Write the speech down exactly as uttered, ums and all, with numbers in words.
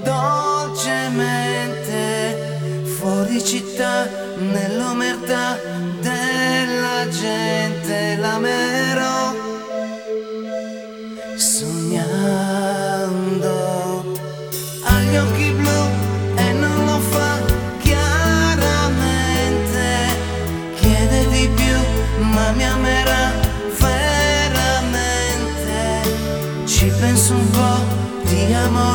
dolcemente, fuori città, nell'omertà della gente, l'amerò sognando. Ha gli occhi blu e non lo fa chiaramente, chiede di più ma mi amerà veramente. Ci penso un po', ti amo.